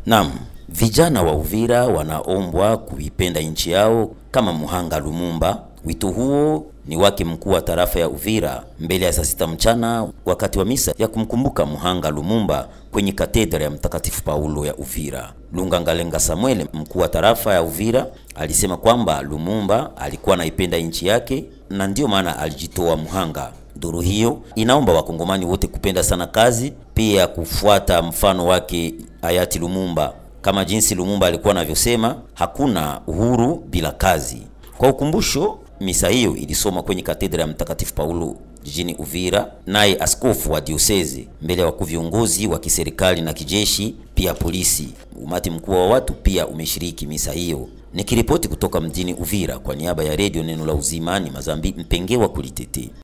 Naam, vijana wa Uvira wanaombwa kuipenda nchi yao kama Muhanga Lumumba. Wito huo ni wake mkuu wa tarafa ya Uvira mbele ya saa 6 mchana wakati wa misa ya kumkumbuka Muhanga Lumumba kwenye katedra ya Mtakatifu Paulo ya Uvira. Lungangalenga Samuel, mkuu wa tarafa ya Uvira, alisema kwamba Lumumba alikuwa anaipenda nchi yake na ndio maana alijitoa muhanga. Duru hiyo inaomba wakongomani wote kupenda sana kazi, pia kufuata mfano wake hayati Lumumba. Kama jinsi Lumumba alikuwa anavyosema, hakuna uhuru bila kazi. Kwa ukumbusho, misa hiyo ilisoma kwenye katedra ya Mtakatifu Paulo jijini Uvira, naye askofu wa diocese mbele ya wakuu viongozi wa kiserikali na kijeshi, pia polisi. Umati mkubwa wa watu pia umeshiriki misa hiyo. Nikiripoti kutoka mjini Uvira kwa niaba ya Radio Neno la Uzima, ni Mazambi Mpengewa Kulitete.